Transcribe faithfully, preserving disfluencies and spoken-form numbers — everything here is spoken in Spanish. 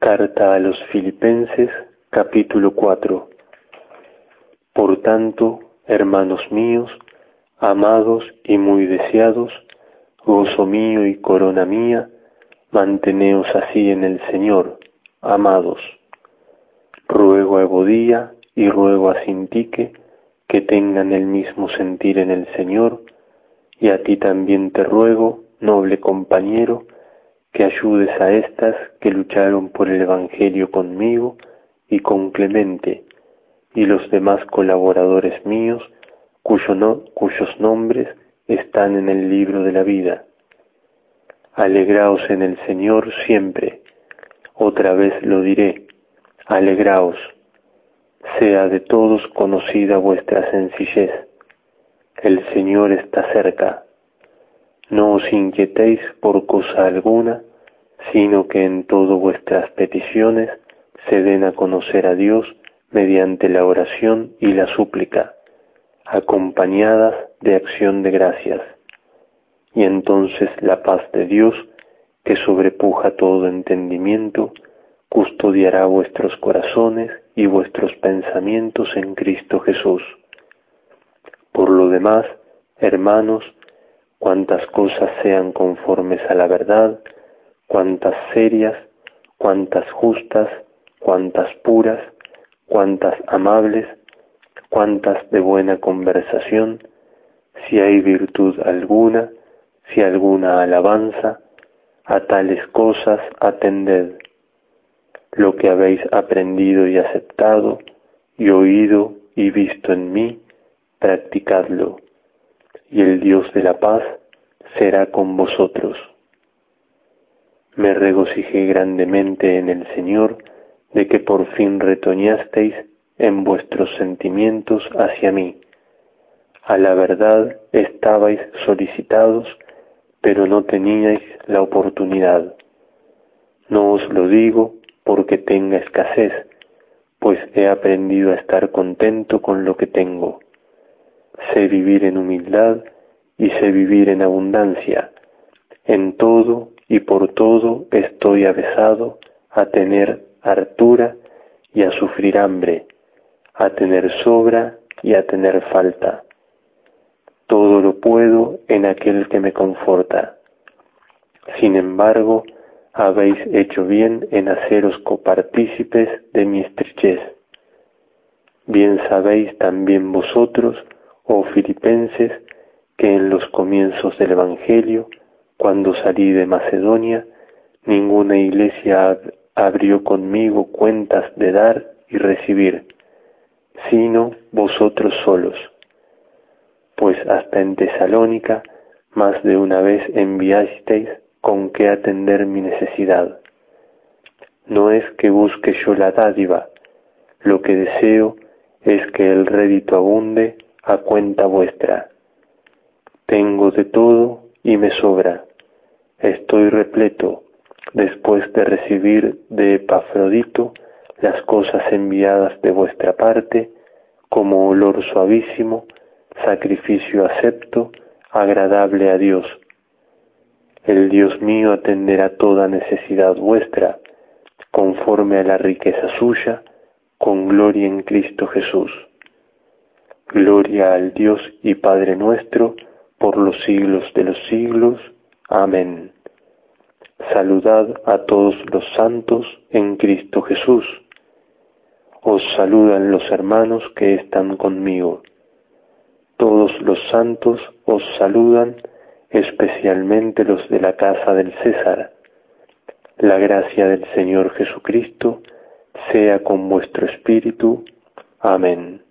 Carta a los Filipenses, capítulo cuatro. Por tanto, hermanos míos, amados y muy deseados, gozo mío y corona mía, manteneos así en el Señor, amados. Ruego a Evodía y ruego a Sintique que tengan el mismo sentir en el Señor, y a ti también te ruego, noble compañero, que ayudes a estas que lucharon por el Evangelio conmigo y con Clemente, y los demás colaboradores míos, cuyo no, cuyos nombres están en el libro de la vida. Alegraos en el Señor siempre. Otra vez lo diré, alegraos. Sea de todos conocida vuestra sencillez. El Señor está cerca. No os inquietéis por cosa alguna, sino que en todo vuestras peticiones se den a conocer a Dios mediante la oración y la súplica, acompañadas de acción de gracias. Y entonces la paz de Dios, que sobrepuja todo entendimiento, custodiará vuestros corazones y vuestros pensamientos en Cristo Jesús. Por lo demás, hermanos, cuantas cosas sean conformes a la verdad, cuantas serias, cuantas justas, cuantas puras, cuantas amables, cuantas de buena conversación, si hay virtud alguna, si alguna alabanza, a tales cosas atended. Lo que habéis aprendido y aceptado, y oído y visto en mí, practicadlo, y el Dios de la paz será con vosotros. Me regocijé grandemente en el Señor de que por fin retoñasteis en vuestros sentimientos hacia mí. A la verdad estabais solicitados, pero no teníais la oportunidad. No os lo digo porque tenga escasez, pues he aprendido a estar contento con lo que tengo. Sé vivir en humildad y sé vivir en abundancia. En todo y por todo estoy avezado a tener hartura y a sufrir hambre, a tener sobra y a tener falta. Todo lo puedo en aquel que me conforta. Sin embargo, habéis hecho bien en haceros copartícipes de mi estrechez. Bien sabéis también vosotros, oh filipenses, que en los comienzos del Evangelio, cuando salí de Macedonia, ninguna iglesia abrió conmigo cuentas de dar y recibir, sino vosotros solos. Pues hasta en Tesalónica más de una vez enviasteis con qué atender mi necesidad. No es que busque yo la dádiva, lo que deseo es que el rédito abunde a cuenta vuestra. Tengo de todo y me sobra. Estoy repleto, después de recibir de Epafrodito las cosas enviadas de vuestra parte, como olor suavísimo, sacrificio acepto, agradable a Dios. El Dios mío atenderá toda necesidad vuestra, conforme a la riqueza suya, con gloria en Cristo Jesús. Gloria al Dios y Padre nuestro, por los siglos de los siglos. Amén. Saludad a todos los santos en Cristo Jesús. Os saludan los hermanos que están conmigo. Todos los santos os saludan, especialmente los de la casa del César. La gracia del Señor Jesucristo sea con vuestro espíritu. Amén.